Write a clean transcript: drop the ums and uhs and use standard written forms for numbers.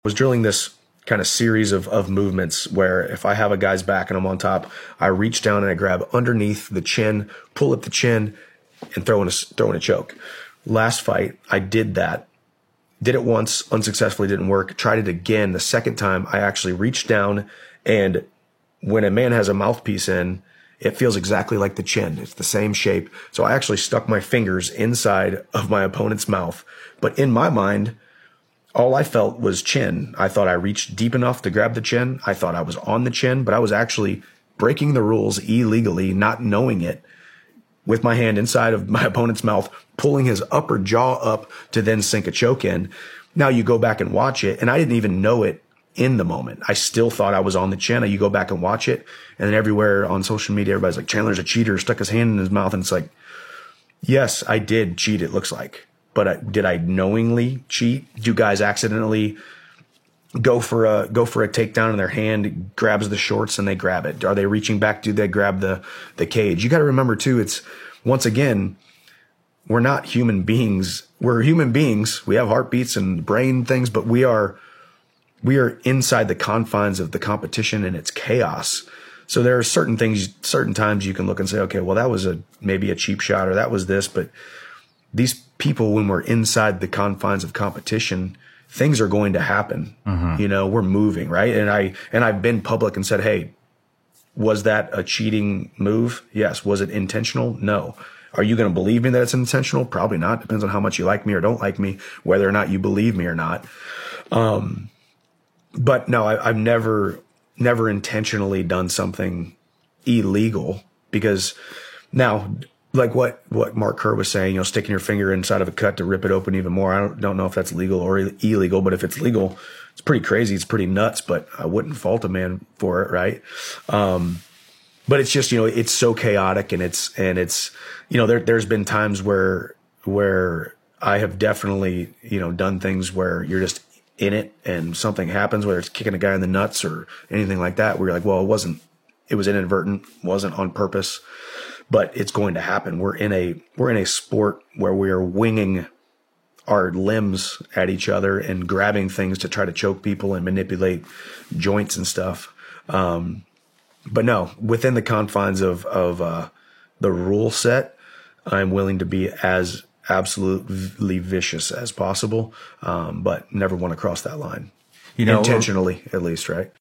Was drilling this kind of series of movements where if I have a guy's back and I'm on top, I reach down and I grab underneath the chin, pull up the chin, and throw in a choke. Last fight, I did that. Did it once, unsuccessfully, didn't work. Tried it again. The second time, I actually reached down, and when a man has a mouthpiece in, it feels exactly like the chin. It's the same shape. So I actually stuck my fingers inside of my opponent's mouth. But in my mind, all I felt was chin. I thought I reached deep enough to grab the chin. I thought I was on the chin, but I was actually breaking the rules illegally, not knowing it, with my hand inside of my opponent's mouth, pulling his upper jaw up to then sink a choke in. Now you go back and watch it, and I didn't even know it in the moment. I still thought I was on the chin. You go back and watch it, and then everywhere on social media, everybody's like, Chandler's a cheater, stuck his hand in his mouth. And it's like, yes, I did cheat, it looks like. But did I knowingly cheat? Do guys accidentally go for a takedown and their hand grabs the shorts and they grab it? Are they reaching back? Do they grab the cage? You got to remember too, it's, once again, we're not human beings. We're human beings. We have heartbeats and brain things, but we are inside the confines of the competition and it's chaos. So there are certain times you can look and say, okay, well, that was maybe a cheap shot, or that was this. But these people, when we're inside the confines of competition, things are going to happen. Mm-hmm. You know, we're moving, right? And I've been public and said, hey, was that a cheating move? Yes. Was it intentional? No. Are you going to believe me that it's intentional? Probably not. Depends on how much you like me or don't like me, whether or not you believe me or not. But no, I've never intentionally done something illegal, because now, like what Mark Kerr was saying, you know, sticking your finger inside of a cut to rip it open even more. I don't know if that's legal or illegal, but if it's legal, it's pretty crazy. It's pretty nuts, but I wouldn't fault a man for it. Right. But it's just, you know, it's so chaotic, and it's, you know, there's been times where I have definitely, you know, done things where you're just in it and something happens, whether it's kicking a guy in the nuts or anything like that, where you're like, well, it was inadvertent, wasn't on purpose, but it's going to happen. We're in a sport where we are winging our limbs at each other and grabbing things to try to choke people and manipulate joints and stuff. But no, within the confines of the rule set, I'm willing to be as absolutely vicious as possible, but never want to cross that line. You know, intentionally, at least, right?